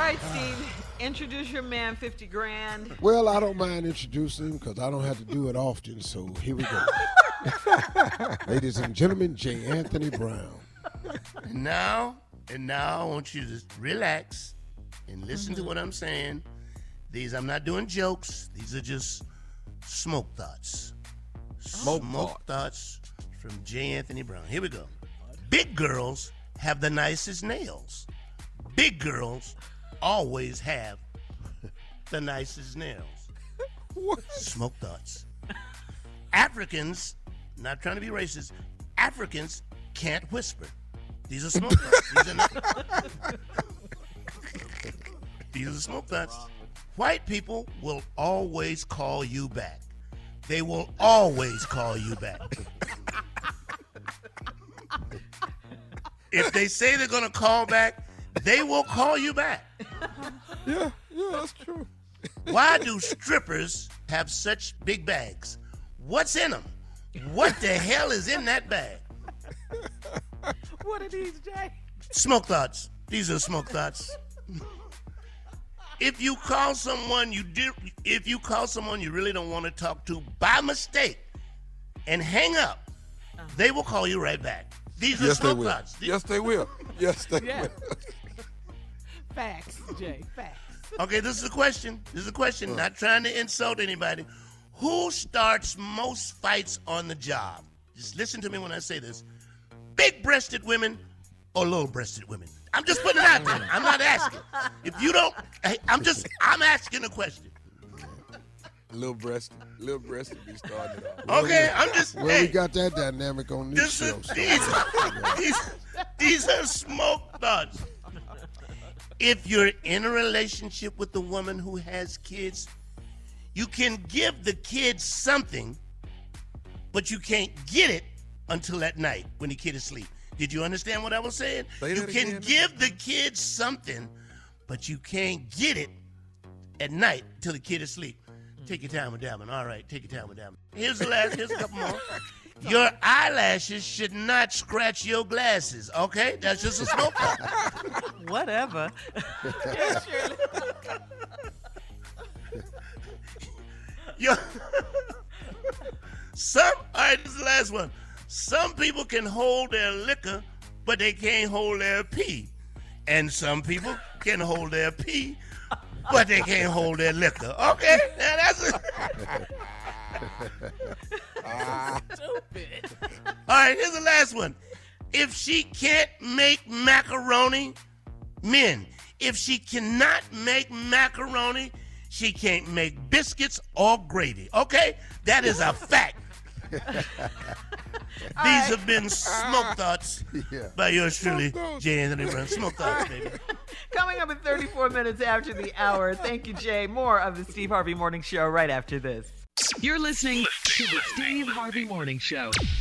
right, Steve, introduce your man, 50 grand. Well, I don't mind introducing him because I don't have to do it often, so here we go. Ladies and gentlemen, J. Anthony Brown. And now, I want you to relax and listen to what I'm saying. I'm not doing jokes. These are just smoke thoughts. Smoke thoughts from J. Anthony Brown. Here we go. Big girls have the nicest nails. Big girls always have the nicest nails. What? Smoke thoughts. Africans, not trying to be racist, Africans can't whisper. These are smoke thoughts. These are smoke thoughts. White people will always call you back. They will always call you back. If they say they're going to call back, they will call you back. Yeah, that's true. Why do strippers have such big bags? What's in them? What the hell is in that bag? What are these, Jay? Smoke thoughts. These are smoke thoughts. If you call someone you really don't want to talk to by mistake and hang up, they will call you right back. These are smoke thoughts. Yes, they will. Yes, they will. Facts, Jay, facts. Okay, this is a question. Not trying to insult anybody. Who starts most fights on the job? Just listen to me when I say this. Big-breasted women or little-breasted women? I'm just putting it out there. I'm not asking. If you don't, I'm asking a question. Little breasted be started off. Okay, I'm just. Well, we got that dynamic on this show. These are smoke thoughts. If you're in a relationship with a woman who has kids, you can give the kids something, but you can't get it until at night when the kid is asleep. Did you understand what I was saying? You can give the kids something, but you can't get it at night till the kid is asleep. Take your time with that one. All right, take your time with that one. Here's a couple more. Your eyelashes should not scratch your glasses, okay? That's just a smoke thought. Whatever. Yes, Shirley. All right, this is the last one. Some people can hold their liquor, but they can't hold their pee. And some people can hold their pee, but they can't hold their liquor. Okay? Now that's it. Stupid. All right, here's the last one. If she can't make macaroni, if she cannot make macaroni, she can't make biscuits or gravy. Okay? That is a fact. These have been Smoke Thoughts by yours truly, J. Anthony Brown. Smoke Thoughts, baby. Coming up in 34 minutes after the hour. Thank you, Jay. More of the Steve Harvey Morning Show right after this. You're listening to the Steve Harvey Morning Show.